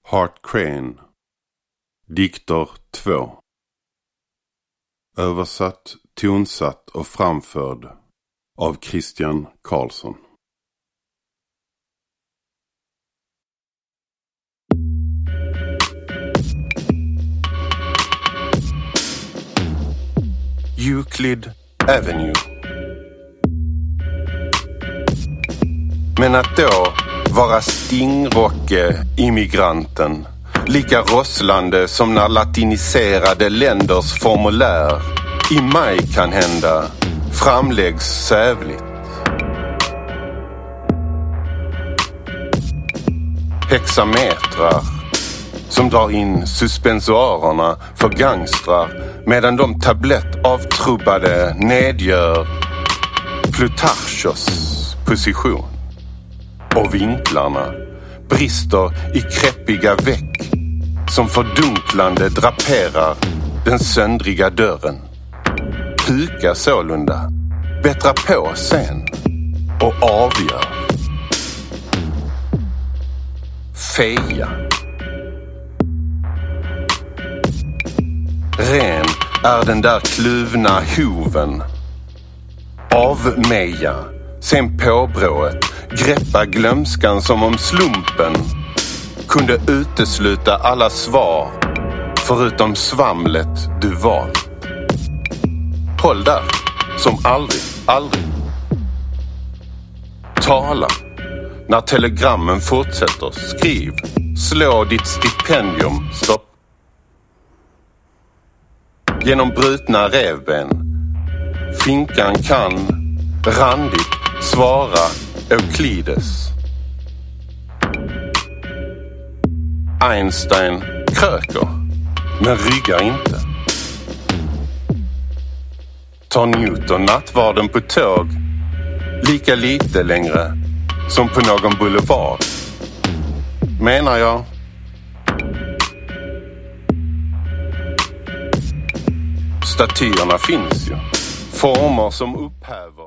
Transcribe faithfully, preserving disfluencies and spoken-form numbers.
Hart Crane. Dikter två. Översatt, tonsatt och framförd av Christian Karlsson. Euclid Avenue. Men att då vara stingrocke-immigranten, lika rosslande som när latiniserade länders formulär i maj kan hända framläggs sävligt. Hexametrar som drar in suspensoarerna för gangstrar medan de tablett avtrubbade nedgör Plutarchos position. Och vinklarna brister i kräppiga väck som fördunklande draperar den söndriga dörren. Puka sålunda, bättra på sen och avgör. Feja. Ren är den där kluvna hoven. Avmeja, sen påbrået, greppa glömskan som om slumpen kunde utesluta alla svar förutom svamlet du valt. Håll där, som aldrig, aldrig. Tala. När telegrammen fortsätter, skriv. Slå ditt stipendium, stopp. Genom brutna revben. Finkan kan, randigt, svara Euklides. Einstein kröker, men ryggar inte. Tar Newton nattvarden på tåg lika lite längre som på någon boulevard, menar jag. Statyerna finns ju. Former som upphäver